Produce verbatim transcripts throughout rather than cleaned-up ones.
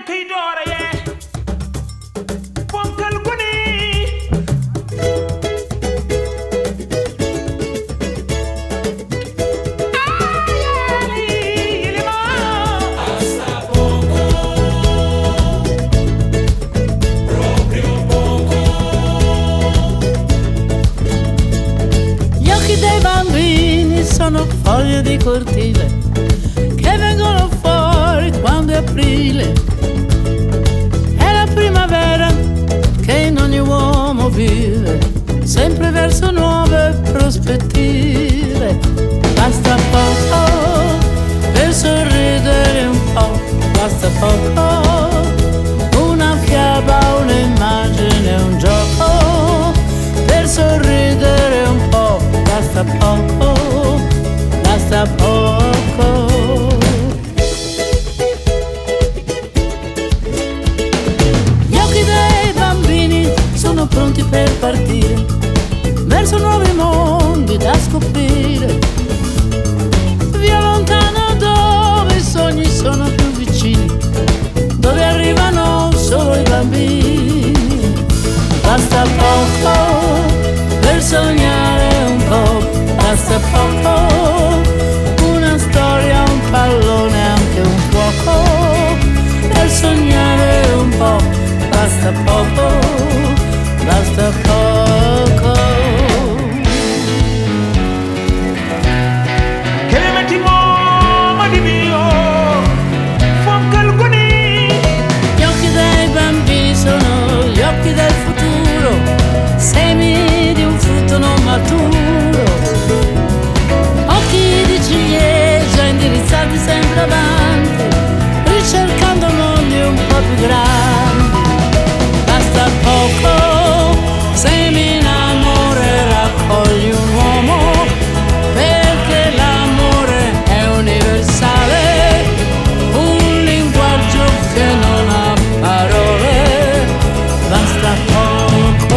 kay doora ye ponkal guni sono foglie di cortile che vengono fuori quando è aprile. È la primavera che in ogni uomo vive, sempre verso nuove prospettive. Basta poco per sorridere un po', basta poco, una fiaba, un'immagine, un gioco per sorridere un po', basta poco. Basta poco. Gli occhi dei bambini sono pronti per partire verso nuovi mondi da scoprire. Via lontano dove i sogni sono più vicini, dove arrivano solo i bambini. Basta poco per sognare un po', basta poco, una storia, un pallone, anche un fuoco, per sognare un po', basta poco, basta poco. Che le metti mo di mio fonkal guni. Gli occhi dei bambini sono gli occhi del futuro, semi di un frutto non maturo, occhi di ciliegia indirizzati sempre avanti, ricercando mondi un po' più grandi. Basta poco se mi innamoro e raccogli un uomo, perché l'amore è universale, un linguaggio che non ha parole. Basta poco.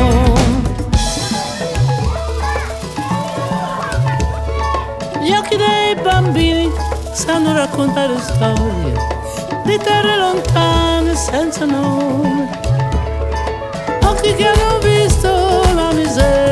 Gli occhi dei bambini sanno raccontare storie di terre lontane senza nome, occhi che hanno visto la miseria